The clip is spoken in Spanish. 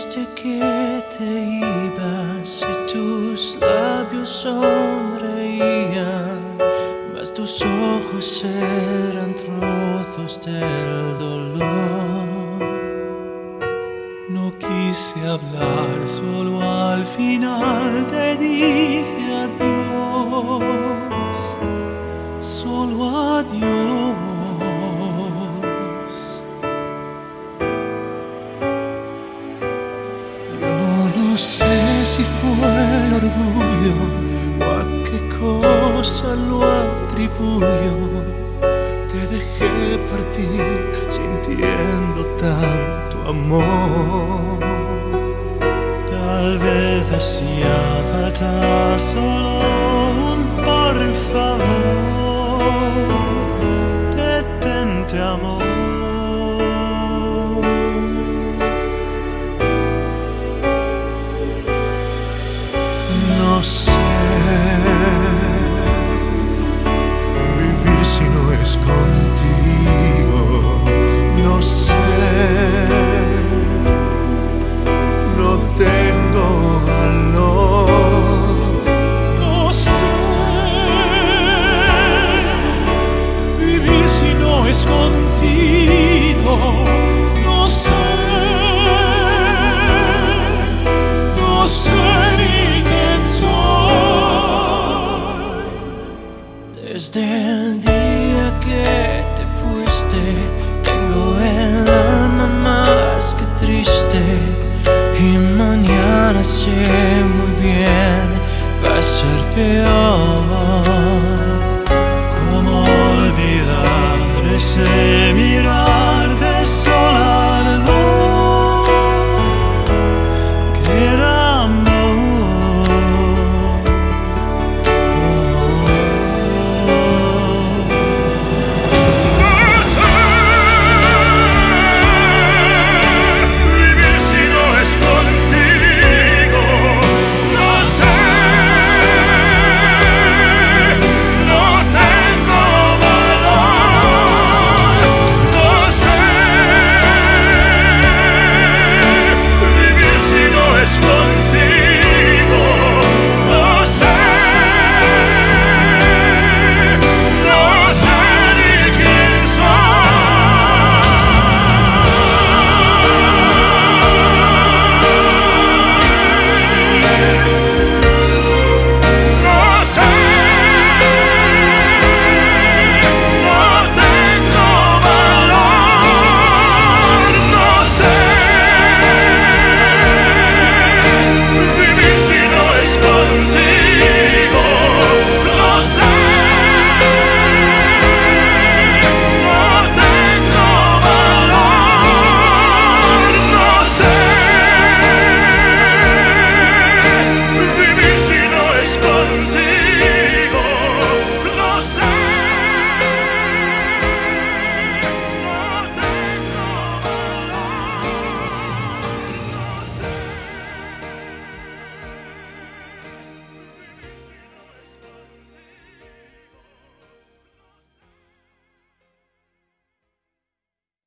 dijiste que te ibas y tus labios sonreían, mas tus ojos eran trozos del dolor. No quise hablar, solo al final te dije adiós, solo adiós. No sé si fue el orgullo o a qué cosa lo atribuyo. Te dejé partir sintiendo tanto amor. Tal vez hacía falta solo un por favor. Detente, amor. No sé vivir si no es contigo. No sé, no tengo valor. No sé vivir si no es contigo. No sé, no sé. Desde el día que te fuiste, tengo el alma más que triste. Y mañana sé muy bien va a ser peor.